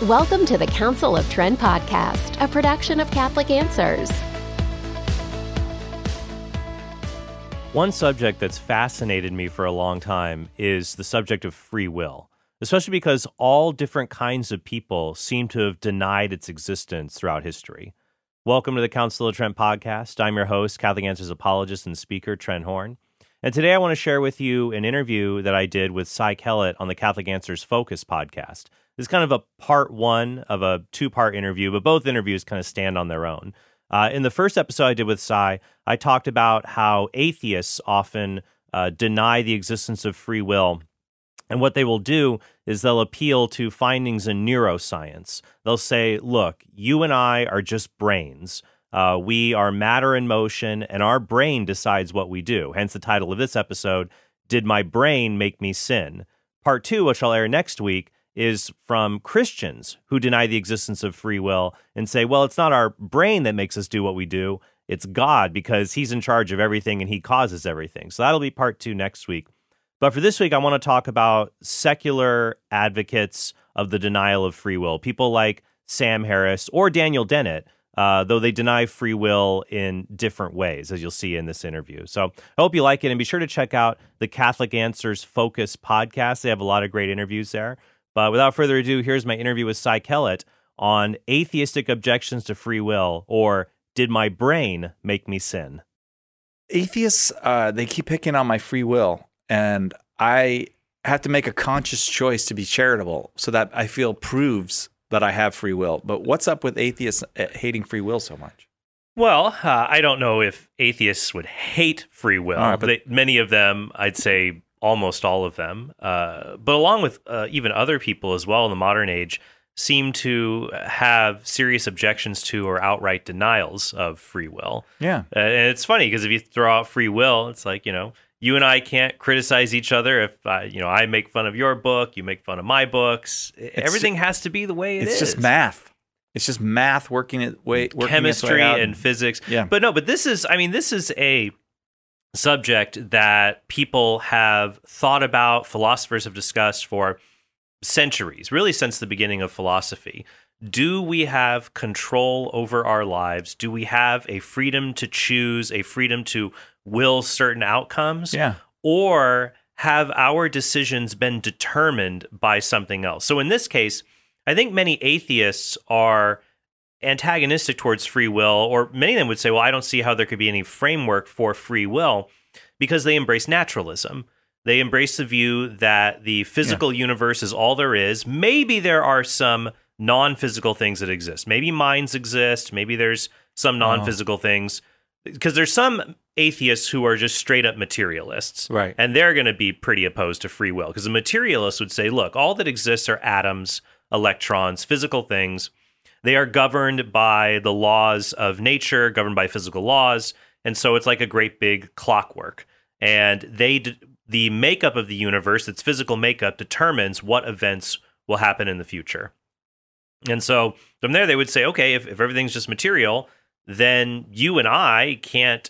Welcome to the Council of Trent podcast, a production of Catholic Answers. One subject that's fascinated me for a long time is the subject of free will, especially because all different kinds of people seem to have denied its existence throughout history. Welcome to the Council of Trent podcast. I'm your host, Catholic Answers apologist and speaker, Trent Horn. And today I want to share with you an interview that I did with Cy Kellett on the Catholic Answers Focus podcast. This is kind of a part one of a two-part interview, but both interviews kind of stand on their own. In the first episode I did with Cy, I talked about how atheists often deny the existence of free will. And what they will do is they'll appeal to findings in neuroscience. They'll say, look, you and I are just brains. We are matter in motion, and our brain decides what we do. Hence the title of this episode, Did My Brain Make Me Sin? Part two, which I'll air next week, is from Christians who deny the existence of free will and say, well, it's not our brain that makes us do what we do. It's God, because he's in charge of everything and he causes everything. So that'll be part two next week. But for this week, I want to talk about secular advocates of the denial of free will, people like Sam Harris or Daniel Dennett, though they deny free will in different ways, as you'll see in this interview. So I hope you like it, and be sure to check out the Catholic Answers Focus podcast. They have a lot of great interviews there. But without further ado, here's my interview with Cy Kellett on atheistic objections to free will, or did my brain make me sin? Atheists, they keep picking on my free will, and I have to make a conscious choice to be charitable so that I feel proves that I have free will. But what's up with atheists hating free will so much? Well, I don't know if atheists would hate free will. All right, but many of them, I'd say almost all of them, but along with even other people as well in the modern age, seem to have serious objections to or outright denials of free will. Yeah. And it's funny because if you throw out free will, it's like, you and I can't criticize each other. If I make fun of your book, you make fun of my books. Everything has to be the way it is. It's just math. It's just math working chemistry and physics. Yeah. But this is a subject that people have thought about, philosophers have discussed for centuries, really since the beginning of philosophy. Do we have control over our lives? Do we have a freedom to choose, a freedom to will certain outcomes? Yeah. Or have our decisions been determined by something else? So in this case, I think many atheists are antagonistic towards free will, or many of them would say, well, I don't see how there could be any framework for free will, because they embrace naturalism. They embrace the view that the physical universe is all there is. Maybe there are some non-physical things that exist. Maybe minds exist. Maybe there's some non-physical things. Because there's some atheists who are just straight up materialists. Right. And they're going to be pretty opposed to free will. Because a materialist would say, look, all that exists are atoms, electrons, physical things. They are governed by the laws of nature, governed by physical laws. And so it's like a great big clockwork. And the makeup of the universe, its physical makeup, determines what events will happen in the future. And so from there, they would say, okay, if everything's just material, then you and I can't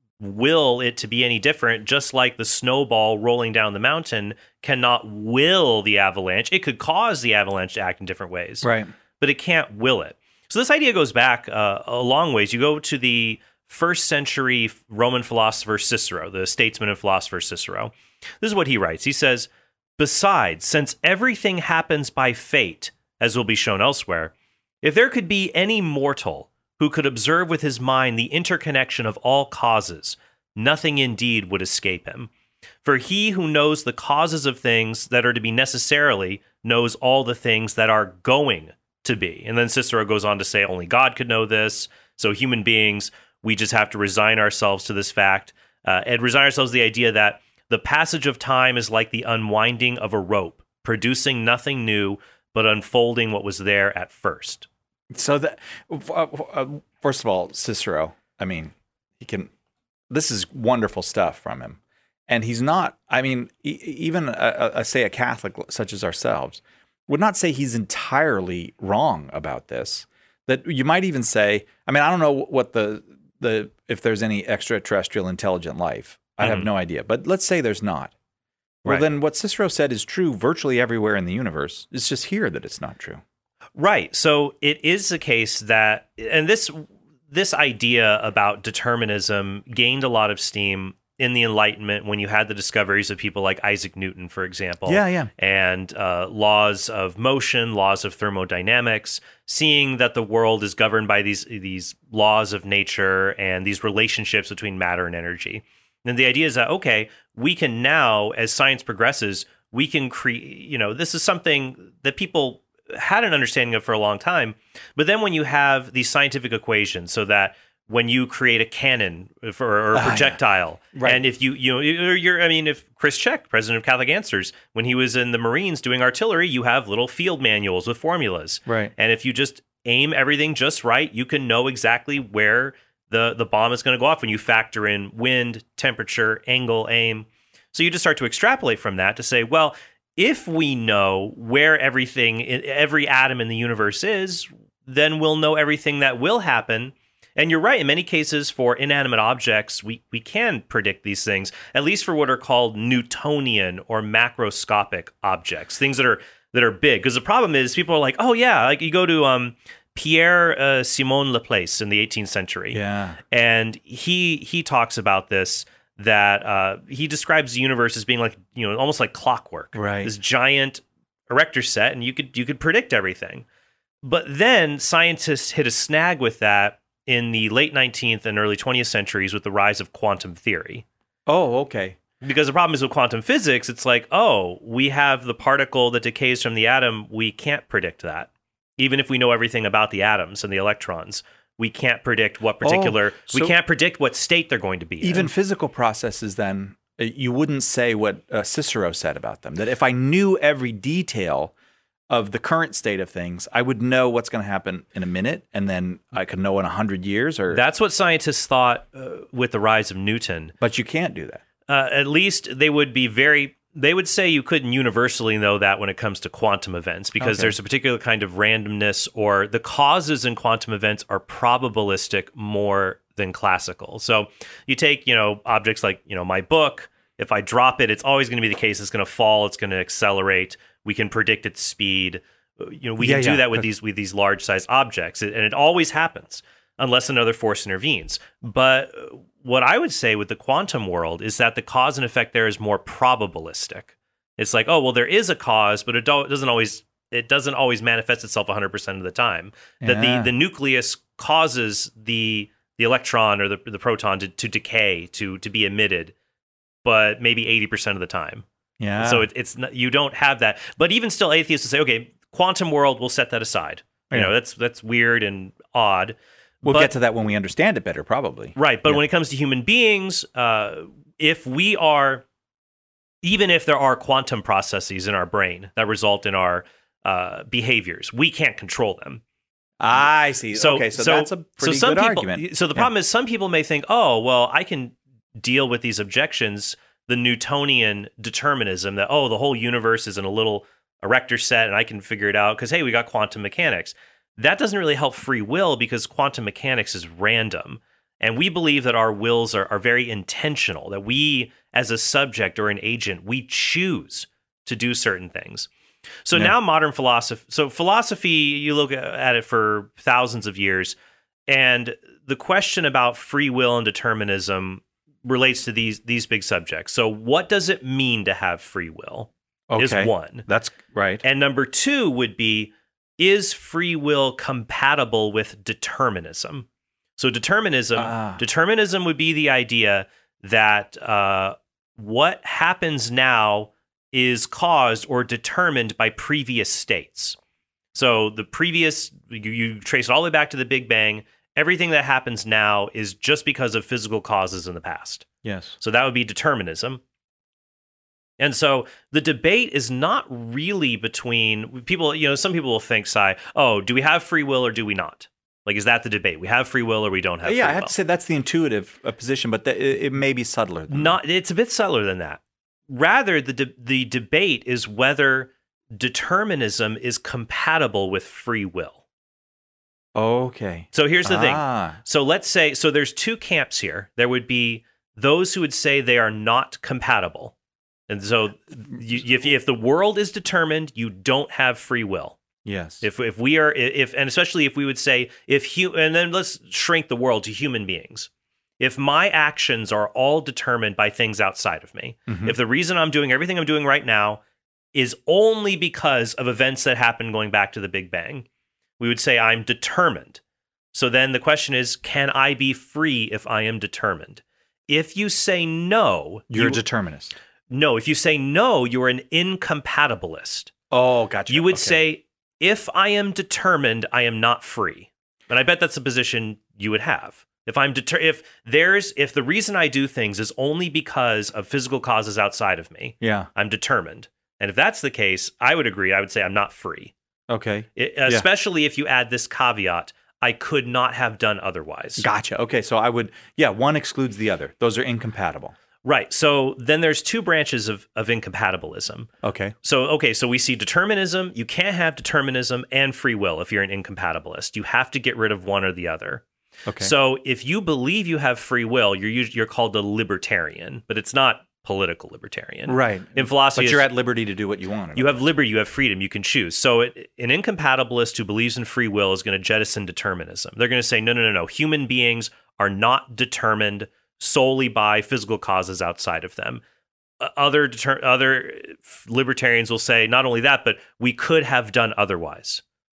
will it to be any different, just like the snowball rolling down the mountain cannot will the avalanche. It could cause the avalanche to act in different ways, right, but it can't will it. So this idea goes back a long ways. You go to the first century Roman philosopher Cicero, the statesman and philosopher Cicero. This is what he writes. He says, besides, since everything happens by fate, as will be shown elsewhere, if there could be any mortal who could observe with his mind the interconnection of all causes, nothing indeed would escape him. For he who knows the causes of things that are to be necessarily knows all the things that are going to be. And then Cicero goes on to say only God could know this. So human beings, we just have to resign ourselves to this fact and resign ourselves to the idea that the passage of time is like the unwinding of a rope, producing nothing new, but unfolding what was there at first. So that, first of all, Cicero, I mean, this is wonderful stuff from him. And he's not, I mean, even say a Catholic such as ourselves would not say he's entirely wrong about this. That you might even say, I mean, I don't know what if there's any extraterrestrial intelligent life. I have no idea. But let's say there's not. Well, then what Cicero said is true virtually everywhere in the universe. It's just here that it's not true. Right. So it is the case that, and this idea about determinism gained a lot of steam in the Enlightenment when you had the discoveries of people like Isaac Newton, for example. Yeah. And laws of motion, laws of thermodynamics, seeing that the world is governed by these laws of nature and these relationships between matter and energy. And the idea is that, okay, we can now, as science progresses, we can create, this is something that people had an understanding of for a long time. But then when you have these scientific equations, so that when you create a cannon or a projectile, Right. and if if Chris Check, president of Catholic Answers, when he was in the Marines doing artillery, you have little field manuals with formulas. Right. And if you just aim everything just right, you can know exactly where the bomb is going to go off when you factor in wind, temperature, angle, aim. So you just start to extrapolate from that to say, well, if we know where every atom in the universe is, then we'll know everything that will happen. And you're right, in many cases for inanimate objects, we can predict these things, at least for what are called Newtonian or macroscopic objects, things that are big. Because the problem is people are like, oh yeah, like you go to Pierre Simon Laplace in the 18th century. Yeah. And he talks about this, that he describes the universe as being like, almost like clockwork. Right. This giant erector set, and you could predict everything. But then scientists hit a snag with that in the late 19th and early 20th centuries with the rise of quantum theory. Oh, okay. Because the problem is with quantum physics, it's like, oh, we have the particle that decays from the atom. We can't predict that. Even if we know everything about the atoms and the electrons, we can't predict what particular, we can't predict what state they're going to be even in. Physical processes, then, you wouldn't say what Cicero said about them, that if I knew every detail of the current state of things, I would know what's going to happen in a minute, and then I could know in 100 years. Or That's what scientists thought with the rise of Newton. But you can't do that. At least they would say you couldn't universally know that when it comes to quantum events, because there's a particular kind of randomness, or the causes in quantum events are probabilistic more than classical. So you take, objects like, my book. If I drop it, it's always going to be the case. It's going to fall. It's going to accelerate. We can predict its speed. We can do that with these large size objects, and it always happens unless another force intervenes. But what I would say with the quantum world is that the cause and effect there is more probabilistic. It's like, oh, well, there is a cause, but it doesn't always manifest itself 100% of the time. Yeah. That the nucleus causes the electron or the proton to decay, to be emitted, but maybe 80% of the time. Yeah. So it's not, you don't have that. But even still, atheists will say, okay, quantum world, we'll set that aside. That's weird and odd. We'll get to that when we understand it better, probably. Right. But when it comes to human beings, even if there are quantum processes in our brain that result in our behaviors, we can't control them. I see. So that's a pretty good argument. So the problem is some people may think, oh, well, I can deal with these objections, the Newtonian determinism that, oh, the whole universe is in a little erector set and I can figure it out because, hey, we got quantum mechanics. That doesn't really help free will because quantum mechanics is random. And we believe that our wills are very intentional, that we, as a subject or an agent, we choose to do certain things. So now modern philosophy, you look at it for thousands of years, and the question about free will and determinism relates to these big subjects. So what does it mean to have free will is one. That's right. And number two would be, is free will compatible with determinism? So determinism would be the idea that what happens now is caused or determined by previous states. So the previous, you trace it all the way back to the Big Bang. Everything that happens now is just because of physical causes in the past. Yes. So that would be determinism. And so the debate is not really between people, some people will think, do we have free will or do we not? Like, is that the debate? We have free will or we don't have free will? Yeah, I have to say that's the intuitive position, but it may be subtler than that. It's a bit subtler than that. Rather, the debate is whether determinism is compatible with free will. Okay. So here's the thing. So let's say, there's two camps here. There would be those who would say they are not compatible. And so if the world is determined, you don't have free will. Yes. If we are, and especially if we would say, and then let's shrink the world to human beings. If my actions are all determined by things outside of me, if the reason I'm doing everything I'm doing right now is only because of events that happened going back to the Big Bang, we would say I'm determined. So then the question is, can I be free if I am determined? If you say no, you're a determinist. No, if you say no, you're an incompatibilist. Oh, gotcha. You would say, if I am determined, I am not free. And I bet that's a position you would have. If I'm if the reason I do things is only because of physical causes outside of me, I'm determined. And if that's the case, I would agree. I would say I'm not free. Okay. Especially if you add this caveat, I could not have done otherwise. Gotcha. Okay. So I would, one excludes the other. Those are incompatible. Right. So then there's two branches of incompatibilism. Okay. So we see determinism. You can't have determinism and free will if you're an incompatibilist. You have to get rid of one or the other. Okay. So if you believe you have free will, you're called a libertarian, but it's not political libertarian. Right. In philosophy, but you're at liberty to do what you want. You have liberty, you have freedom, you can choose. So an incompatibilist who believes in free will is going to jettison determinism. They're going to say, no. Human beings are not solely by physical causes outside of them. Other libertarians will say not only that, but we could have done otherwise.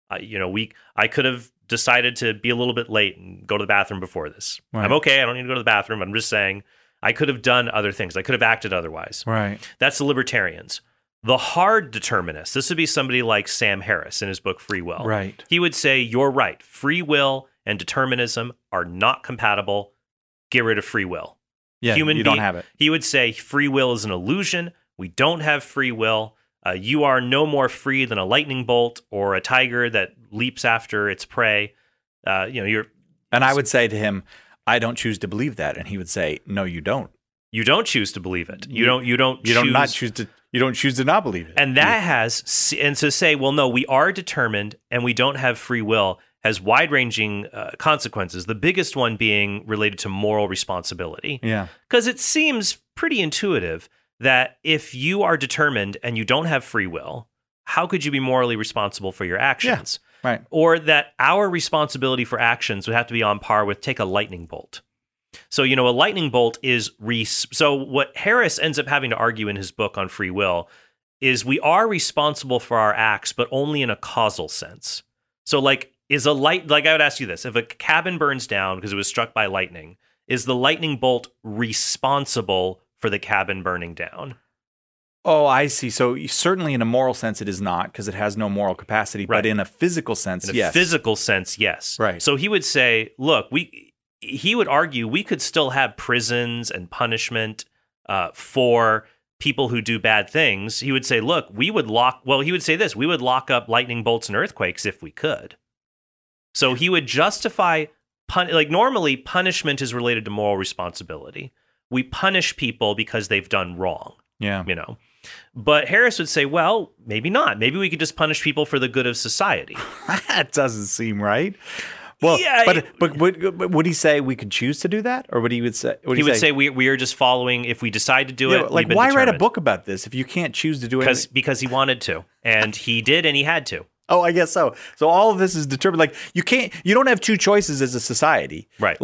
I could have decided to be a little bit late and go to the bathroom before this. Right. I'm okay. I don't need to go to the bathroom. I'm just saying I could have done other things. I could have acted otherwise. Right. That's the libertarians. The hard determinists, this would be somebody like Sam Harris in his book Free Will. Right. He would say, you're right. Free will and determinism are not compatible. Get rid of free will. Yeah, you don't have it. He would say free will is an illusion. We don't have free will. You are no more free than a lightning bolt or a tiger that leaps after its prey. You're. And I would say to him, I don't choose to believe that, and he would say, no, you don't. You don't choose to believe it. You don't choose to not believe it. And that and to say, well, no, we are determined and we don't have free will has wide-ranging consequences. The biggest one being related to moral responsibility. Yeah. Because it seems pretty intuitive that if you are determined and you don't have free will, how could you be morally responsible for your actions? Yeah, right. Or that our responsibility for actions would have to be on par with take a lightning bolt. So, a lightning bolt is so what Harris ends up having to argue in his book on free will is we are responsible for our acts, but only in a causal sense. So I would ask you this, if a cabin burns down because it was struck by lightning, is the lightning bolt responsible for the cabin burning down? Oh, I see. So certainly in a moral sense, it is not because it has no moral capacity, right. But in a physical sense, yes. In a physical sense, yes. Right. So he would say, look, he would argue we could still have prisons and punishment for people who do bad things. He would say, look, he would say this, we would lock up lightning bolts and earthquakes if we could. So he would justify, normally punishment is related to moral responsibility. We punish people because they've done wrong. Yeah. But Harris would say, well, maybe not. Maybe we could just punish people for the good of society. That doesn't seem right. Well, yeah, but would he say we could choose to do that, or would he would say? He would say we are just following. If we decide to do it, why determined. Write a book about this if you can't choose to do it? Because he wanted to, and he did, and he had to. Oh, I guess so. So all of this is determined. You don't have two choices as a society, right?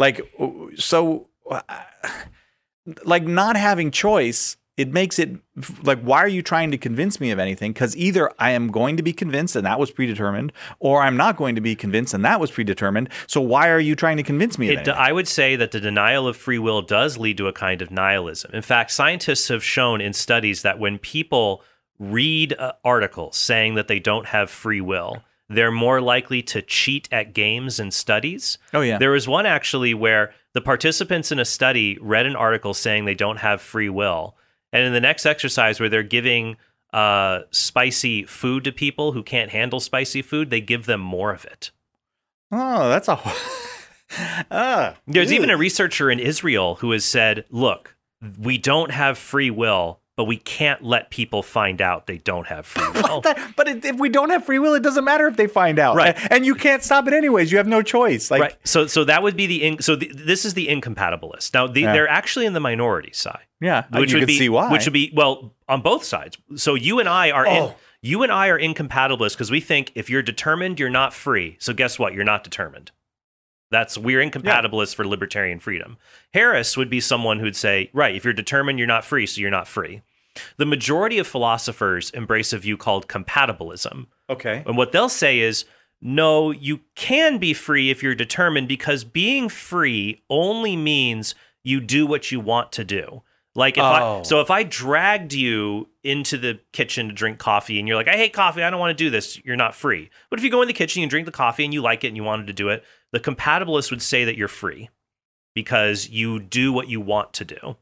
Not having choice. It makes it why are you trying to convince me of anything? Because either I am going to be convinced and that was predetermined, or I'm not going to be convinced and that was predetermined. So why are you trying to convince me of anything? I would say that the denial of free will does lead to a kind of nihilism. In fact, scientists have shown in studies that when people read articles saying that they don't have free will, they're more likely to cheat at games and studies. Oh, yeah. There was one actually where the participants in a study read an article saying they don't have free will. And in the next exercise where they're giving spicy food to people who can't handle spicy food, they give them more of it. Oh, that's There's even a researcher in Israel who has said, look, we don't have free will, but we can't let people find out they don't have free will. But if we don't have free will, it doesn't matter if they find out. Right. And you can't stop it anyways. You have no choice. Right. So that would be this is the incompatibilist. Now, they're actually in the minority side. Yeah. You can see why. Which would be, on both sides. So you and I are You and I are incompatibilists because we think if you're determined, you're not free. So guess what? You're not determined. We're incompatibilists for libertarian freedom. Harris would be someone who'd say, right, if you're determined, you're not free, so you're not free. The majority of philosophers embrace a view called compatibilism. Okay. And what they'll say is, no, you can be free if you're determined, because being free only means you do what you want to do. Like if I dragged you into the kitchen to drink coffee and you're like, I hate coffee, I don't want to do this, you're not free. But if you go in the kitchen and drink the coffee and you like it and you wanted to do it, the compatibilist would say that you're free because you do what you want to do.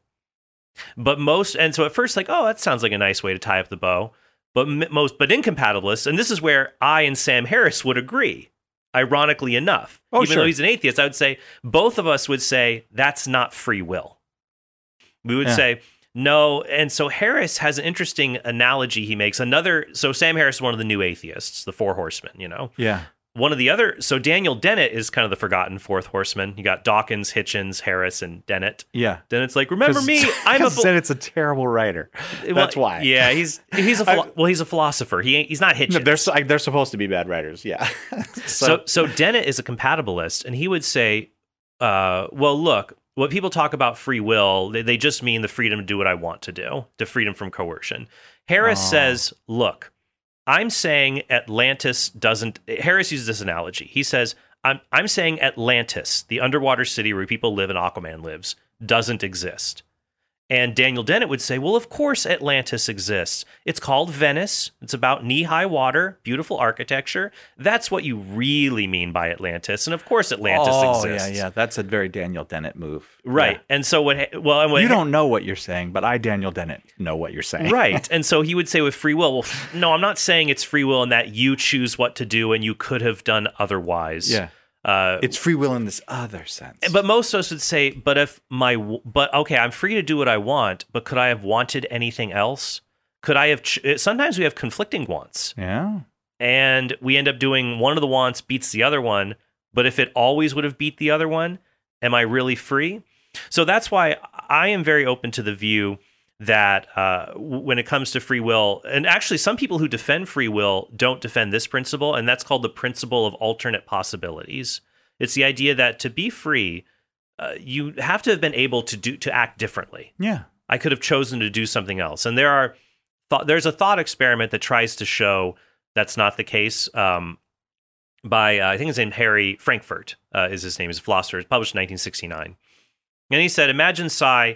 And so at first, like, oh, that sounds like a nice way to tie up the bow. But incompatibilists, and this is where I and Sam Harris would agree, ironically enough. Even though he's an atheist, I would say both of us would say that's not free will. We would say no. And so Harris has an interesting analogy he makes. So Sam Harris is one of the new atheists, the Four Horsemen, Yeah. One of the other, so Daniel Dennett is kind of the forgotten fourth horseman. You got Dawkins, Hitchens, Harris, and Dennett. Yeah. Dennett's like, remember me? Dennett's a terrible writer. That's why. Yeah, he's a philosopher. He's not Hitchens. No, they're supposed to be bad writers. Yeah. So Dennett is a compatibilist, and he would say, well, look, what people talk about free will, they just mean the freedom to do what I want to do, the freedom from coercion. Harris says, look, I'm saying Atlantis doesn't. Harris uses this analogy. He says, I'm saying Atlantis, the underwater city where people live and Aquaman lives, doesn't exist. And Daniel Dennett would say, well, of course Atlantis exists. It's called Venice. It's about knee-high water, beautiful architecture. That's what you really mean by Atlantis. And of course Atlantis exists. Yeah. That's a very Daniel Dennett move. Right. Yeah. And so you don't know what you're saying, but I, Daniel Dennett, know what you're saying. Right. And so he would say with free will, well, no, I'm not saying it's free will and that you choose what to do and you could have done otherwise. Yeah. It's free will in this other sense. But most of us would say, okay, I'm free to do what I want, but could I have wanted anything else? Could I have, sometimes we have conflicting wants. Yeah. And we end up doing one of the wants beats the other one, but if it always would have beat the other one, am I really free? So that's why I am very open to the view that when it comes to free will, and actually some people who defend free will don't defend this principle, and that's called the principle of alternate possibilities. It's the idea that to be free, you have to have been able to act differently. Yeah. I could have chosen to do something else. And there's a thought experiment that tries to show that's not the case by, I think his name Harry Frankfurt is his name, he's a philosopher. It's published in 1969. And he said, imagine, Cy,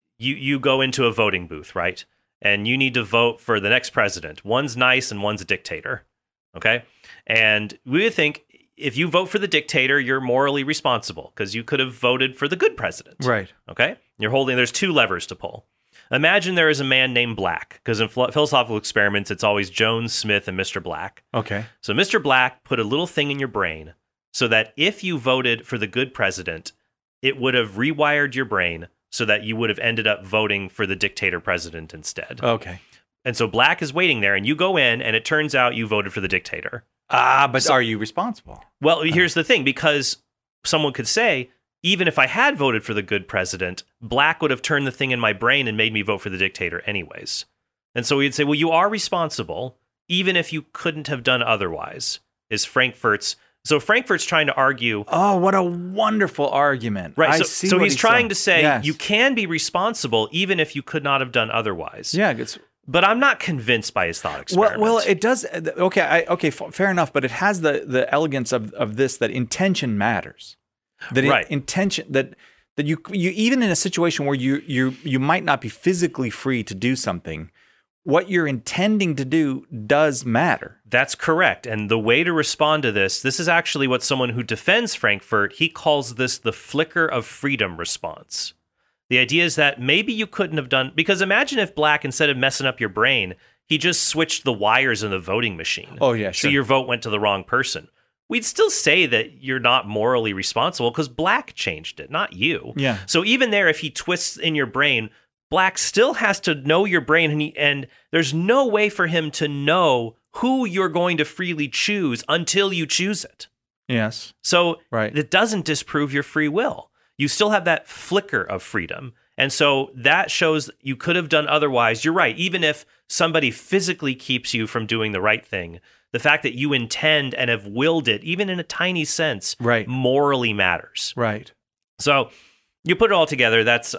you go into a voting booth, right? And you need to vote for the next president. One's nice and one's a dictator, okay? And we would think if you vote for the dictator, you're morally responsible because you could have voted for the good president. Right. Okay? There's two levers to pull. Imagine there is a man named Black, because in philosophical experiments, it's always Jones, Smith, and Mr. Black. Okay. So Mr. Black put a little thing in your brain so that if you voted for the good president, it would have rewired your brain so that you would have ended up voting for the dictator president instead. Okay. And so Black is waiting there, and you go in, and it turns out you voted for the dictator. But are you responsible? Well, here's the thing, because someone could say, even if I had voted for the good president, Black would have turned the thing in my brain and made me vote for the dictator anyways. And so we'd say, well, you are responsible, even if you couldn't have done otherwise, is Frankfurt's. So Frankfurt's trying to argue. Oh, what a wonderful argument. Right. So he's trying to say you can be responsible even if you could not have done otherwise. Yeah. But I'm not convinced by his thought experiment. Well, it does. Okay, fair enough. But it has the elegance of this, that intention matters. That intention that you even in a situation where you might not be physically free to do something, what you're intending to do does matter. That's correct. And the way to respond to this is actually what someone who defends Frankfurt, he calls this the flicker of freedom response. The idea is that maybe you couldn't have done, because imagine if Black, instead of messing up your brain, he just switched the wires in the voting machine. Oh, yeah, sure. So your vote went to the wrong person. We'd still say that you're not morally responsible because Black changed it, not you. Yeah. So even there, if he twists in your brain, Black still has to know your brain, and there's no way for him to know who you're going to freely choose until you choose it. Yes. So it doesn't disprove your free will. You still have that flicker of freedom. And so that shows you could have done otherwise. You're right. Even if somebody physically keeps you from doing the right thing, the fact that you intend and have willed it, even in a tiny sense, morally matters. Right. So you put it all together. That's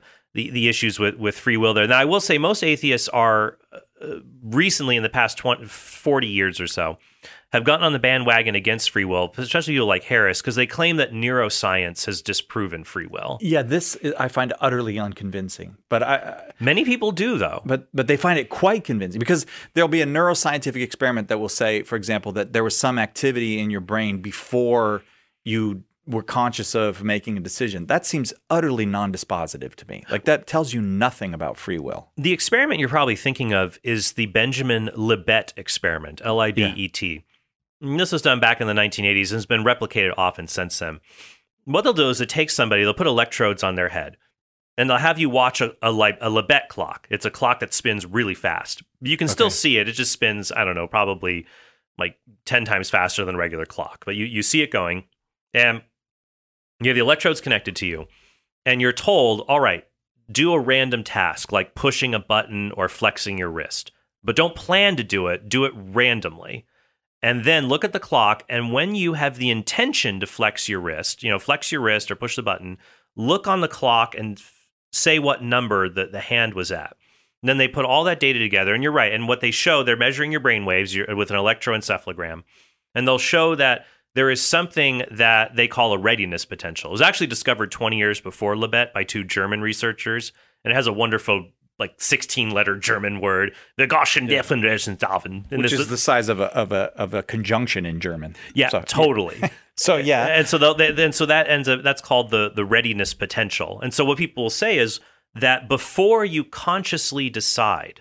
the issues with free will there. Now, I will say most atheists are recently, in the past 40 years or so, have gotten on the bandwagon against free will, especially people like Harris, because they claim that neuroscience has disproven free will. Yeah, this I find utterly unconvincing. But many people do, though. But they find it quite convincing, because there'll be a neuroscientific experiment that will say, for example, that there was some activity in your brain before you were conscious of making a decision. That seems utterly non-dispositive to me. Like, that tells you nothing about free will. The experiment you're probably thinking of is the Benjamin Libet experiment, Libet. Yeah. This was done back in the 1980s and has been replicated often since then. What they'll do is they'll put electrodes on their head, and they'll have you watch a Libet clock. It's a clock that spins really fast. You can still see it. It just spins, I don't know, probably like 10 times faster than a regular clock. But you see it going, and you have the electrodes connected to you, and you're told, all right, do a random task like pushing a button or flexing your wrist. But don't plan to do it randomly. And then look at the clock, and when you have the intention to flex your wrist or push the button, look on the clock and say what number the hand was at. And then they put all that data together, and you're right. And what they show, they're measuring your brain waves with an electroencephalogram, and they'll show that there is something that they call a readiness potential. It was actually discovered 20 years before Libet by 2 German researchers, and it has a wonderful 16-letter German word, the Gaussian Differentialgleichung, which is the size of a conjunction in German. Yeah, so, totally. So yeah, and so that ends up, that's called the readiness potential. And so what people will say is that before you consciously decide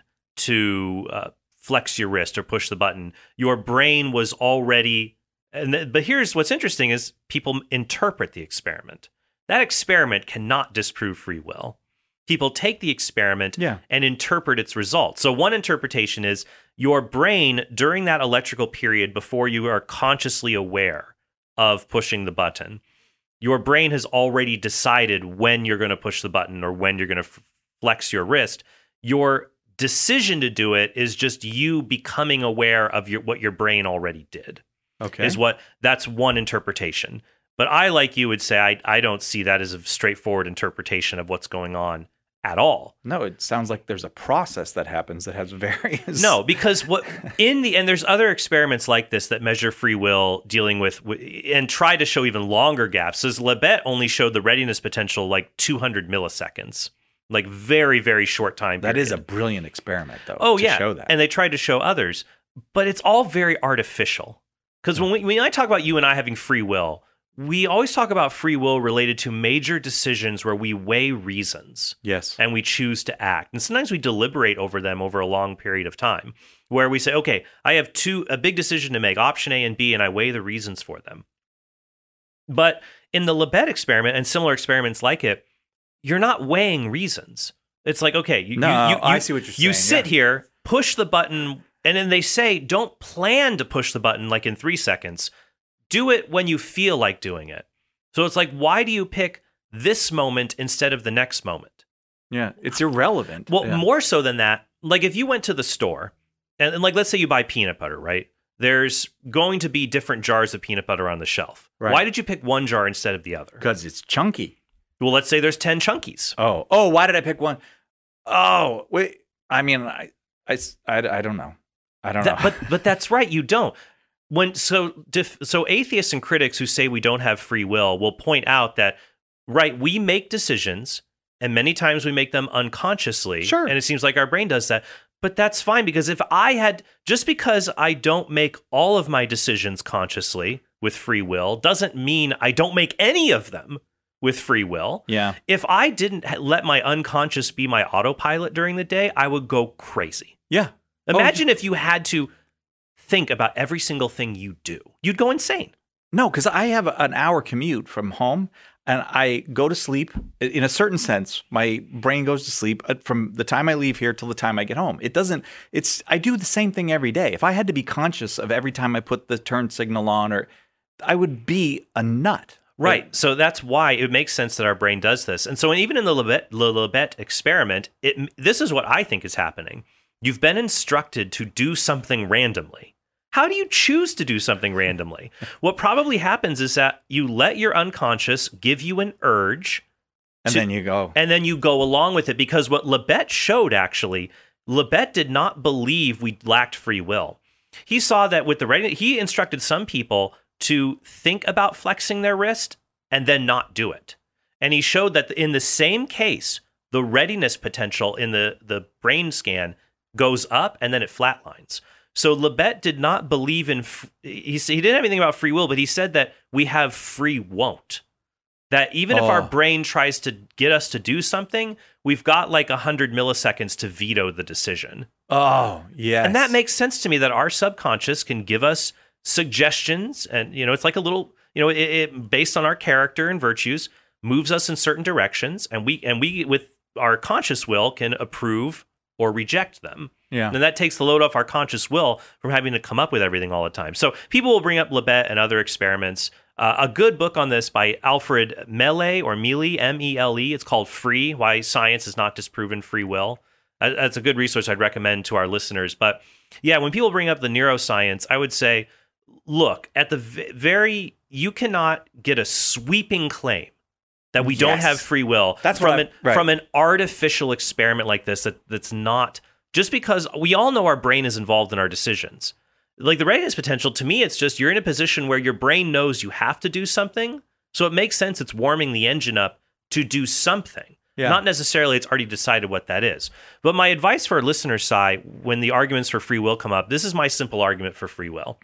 to flex your wrist or push the button, your brain was already. But here's what's interesting: is people interpret the experiment. That experiment cannot disprove free will. People take the experiment and interpret its results. So one interpretation is your brain, during that electrical period before you are consciously aware of pushing the button, your brain has already decided when you're going to push the button or when you're going to flex your wrist. Your decision to do it is just you becoming aware of what your brain already did. Okay. That's one interpretation. But I, like you, would say I don't see that as a straightforward interpretation of what's going on at all. No, it sounds like there's a process that happens that has various... No, because in the end, there's other experiments like this that measure free will dealing with and try to show even longer gaps. So Libet only showed the readiness potential like 200 milliseconds, like very, very short time period. That is a brilliant experiment, though, show that. And they tried to show others, but it's all very artificial. Because when I talk about you and I having free will, we always talk about free will related to major decisions where we weigh reasons. Yes. And we choose to act. And sometimes we deliberate over them over a long period of time, where we say, okay, I have a big decision to make, option A and B, and I weigh the reasons for them. But in the Libet experiment and similar experiments like it, you're not weighing reasons. It's like, okay, I see what you're saying. You sit here, push the button, and then they say, don't plan to push the button like in 3 seconds. Do it when you feel like doing it. So it's like, why do you pick this moment instead of the next moment? Yeah, it's irrelevant. Well, more so than that, like if you went to the store and like, let's say you buy peanut butter, right? There's going to be different jars of peanut butter on the shelf. Right. Why did you pick one jar instead of the other? Because it's chunky. Well, let's say there's 10 chunkies. Oh, why did I pick one? Oh, wait. I mean, I don't know. I don't know. But that's right. You don't. So atheists and critics who say we don't have free will point out that, right, we make decisions, and many times we make them unconsciously. Sure. And it seems like our brain does that. But that's fine, because just because I don't make all of my decisions consciously with free will doesn't mean I don't make any of them with free will. Yeah. If I didn't let my unconscious be my autopilot during the day, I would go crazy. Yeah. Imagine if you had to think about every single thing you do. You'd go insane. No, because I have an hour commute from home, and I go to sleep. In a certain sense, my brain goes to sleep from the time I leave here till the time I get home. I do the same thing every day. If I had to be conscious of every time I put the turn signal on, I would be a nut. Right. So that's why it makes sense that our brain does this. And so even in the Libet experiment, this is what I think is happening. You've been instructed to do something randomly. How do you choose to do something randomly? What probably happens is that you let your unconscious give you an urge. And then you go. And then you go along with it, because what Libet showed, actually, Libet did not believe we lacked free will. He saw that with the readiness, he instructed some people to think about flexing their wrist and then not do it. And he showed that in the same case, the readiness potential in the brain scan goes up and then it flatlines. So Libet did not believe in, he didn't have anything about free will, but he said that we have free won't. That even if our brain tries to get us to do something, we've got like 100 milliseconds to veto the decision. Oh, yes. And that makes sense to me, that our subconscious can give us suggestions, and it's like a little, it based on our character and virtues, moves us in certain directions, and we with our conscious will can approve or reject them. Yeah. And that takes the load off our conscious will from having to come up with everything all the time. So people will bring up Libet and other experiments. A good book on this by Alfred Mele, or Mealy, M-E-L-E. It's called Free, Why Science Has Not Disproven Free Will. That's a good resource I'd recommend to our listeners. But yeah, when people bring up the neuroscience, I would say, look, at the you cannot get a sweeping claim that we don't have free will from an artificial experiment like this that's not, just because we all know our brain is involved in our decisions. Like the readiness potential, to me, it's just you're in a position where your brain knows you have to do something. So it makes sense it's warming the engine up to do something. Yeah. Not necessarily it's already decided what that is. But my advice for our listeners, Sai, when the arguments for free will come up, this is my simple argument for free will.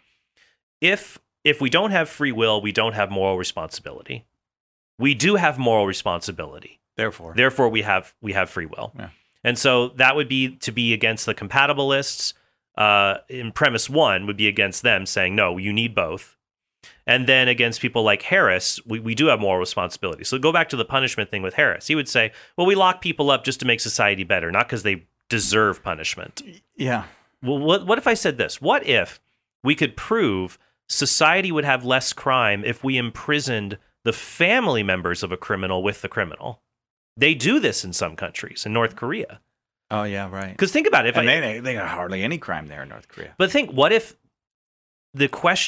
If we don't have free will, we don't have moral responsibility. We do have moral responsibility. Therefore we have free will. Yeah. And so that would be to be against the compatibilists. In premise one would be against them, saying, no, you need both. And then against people like Harris, we do have moral responsibility. So go back to the punishment thing with Harris. He would say, well, we lock people up just to make society better, not because they deserve punishment. Yeah. Well, what if I said this? What if we could prove society would have less crime if we imprisoned the family members of a criminal with the criminal? They do this in some countries, in North Korea. Oh, yeah, right. Because think about it. They got hardly any crime there in North Korea. But think, what if the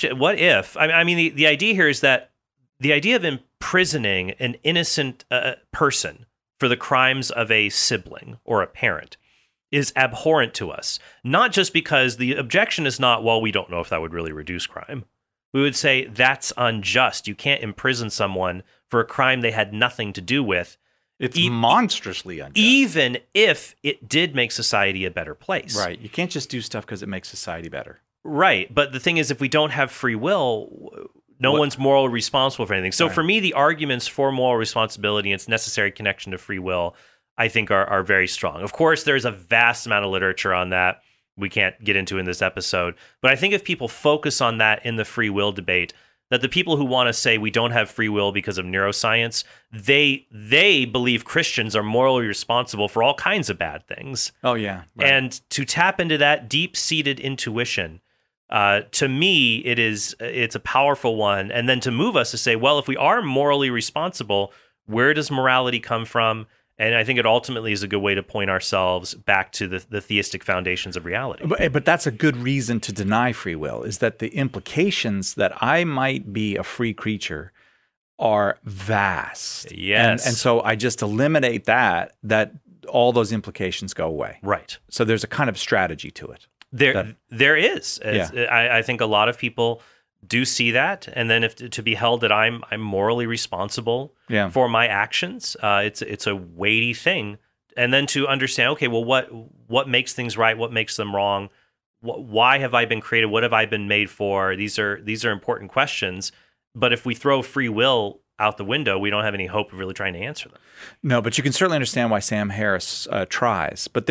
idea here is that the idea of imprisoning an innocent person for the crimes of a sibling or a parent is abhorrent to us. Not just because the objection is not, well, we don't know if that would really reduce crime. We would say that's unjust. You can't imprison someone for a crime they had nothing to do with. It's monstrously unjust. Even if it did make society a better place. Right. You can't just do stuff because it makes society better. Right. But the thing is, if we don't have free will, no one's morally responsible for anything. So for me, the arguments for moral responsibility and its necessary connection to free will, I think are very strong. Of course, there's a vast amount of literature on that we can't get into in this episode. But I think if people focus on that in the free will debate, that the people who want to say we don't have free will because of neuroscience, they believe Christians are morally responsible for all kinds of bad things. Oh, yeah. Right. And to tap into that deep-seated intuition, to me, it's a powerful one. And then to move us to say, well, if we are morally responsible, where does morality come from? And I think it ultimately is a good way to point ourselves back to the theistic foundations of reality. But that's a good reason to deny free will, is that the implications that I might be a free creature are vast. Yes. And so I just eliminate that all those implications go away. Right. So there's a kind of strategy to it. There is. Yeah. I think a lot of people do see that, and then if to be held that I'm morally responsible for my actions, it's a weighty thing. And then to understand, okay, well, what makes things right? What makes them wrong? Why have I been created? What have I been made for? These are important questions. But if we throw free will out the window, we don't have any hope of really trying to answer them. No, but you can certainly understand why Sam Harris tries. But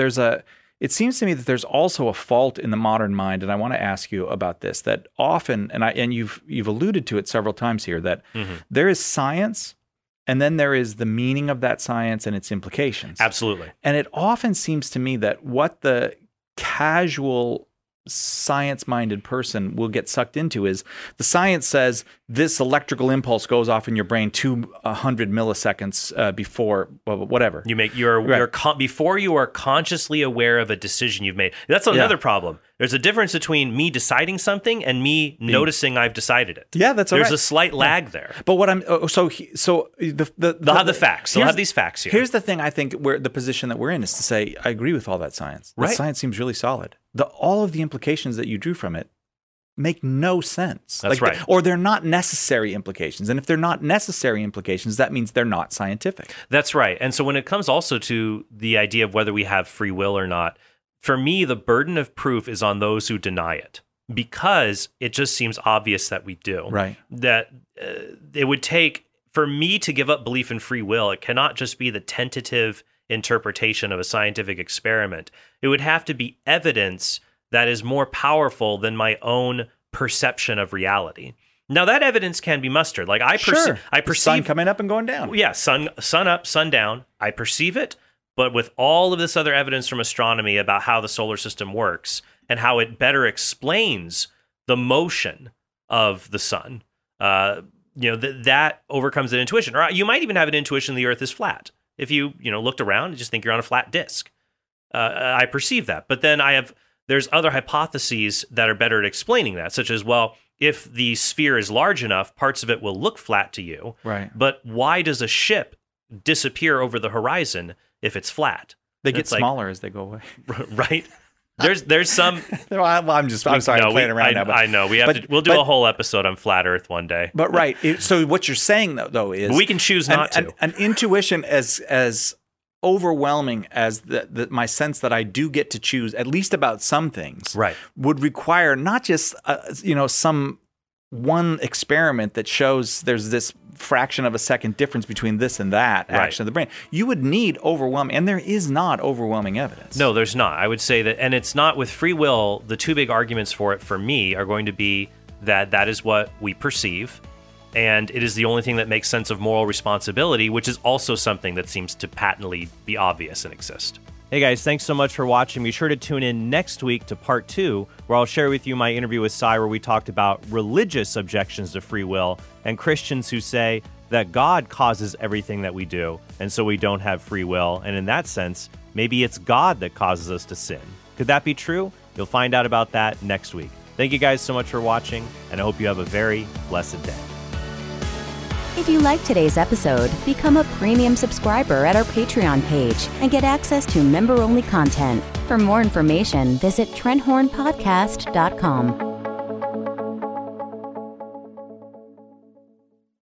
it seems to me that there's also a fault in the modern mind, and I want to ask you about this. That often, and you've alluded to it several times here, that there is science, and then there is the meaning of that science and its implications. Absolutely. And it often seems to me that what the casual science-minded person will get sucked into is the science says this electrical impulse goes off in your brain 200 milliseconds before whatever. Before you are consciously aware of a decision you've made. That's another problem. There's a difference between me deciding something and me noticing I've decided it. Yeah, that's There's a slight lag there. But what I'm they'll have the facts. They'll have these facts here. Here's the thing. I think the position that we're in is to say I agree with all that science. Right. Science seems really solid. All of the implications that you drew from it make no sense. That's right. Or they're not necessary implications. And if they're not necessary implications, that means they're not scientific. That's right. And so when it comes also to the idea of whether we have free will or not, for me, the burden of proof is on those who deny it, because it just seems obvious that we do. Right. That it would take, for me to give up belief in free will, it cannot just be the tentative interpretation of a scientific experiment. It would have to be evidence that is more powerful than my own perception of reality. Now, that evidence can be mustered. Like I perceive the sun coming up and going down. Yeah, sun up, sun down. I perceive it. But with all of this other evidence from astronomy about how the solar system works and how it better explains the motion of the sun, that overcomes an intuition. Or you might even have an intuition the Earth is flat. If you looked around and just think you're on a flat disk. I perceive that. But then there's other hypotheses that are better at explaining that, such as, well, if the sphere is large enough, parts of it will look flat to you. Right. But why does a ship disappear over the horizon if it's flat? They get smaller as they go away. Right? There's some. I'm sorry, I'm playing around now. But, I know we'll do a whole episode on flat Earth one day. But right. So what you're saying though is we can choose not to. An intuition as overwhelming as my sense that I do get to choose at least about some things. Right. Would require not just some one experiment that shows there's this fraction of a second difference between this and that action of the brain. You would need overwhelming, and there is not overwhelming evidence. No, there's not. I would say that, and it's not with free will. The two big arguments for it, for me, are going to be that is what we perceive, and it is the only thing that makes sense of moral responsibility, which is also something that seems to patently be obvious and exist. Hey guys, thanks so much for watching. Be sure to tune in next week to part 2, where I'll share with you my interview with Cy, where we talked about religious objections to free will and Christians who say that God causes everything that we do, and so we don't have free will. And in that sense, maybe it's God that causes us to sin. Could that be true? You'll find out about that next week. Thank you guys so much for watching, and I hope you have a very blessed day. If you like today's episode, become a premium subscriber at our Patreon page and get access to member-only content. For more information, visit TrentHornPodcast.com.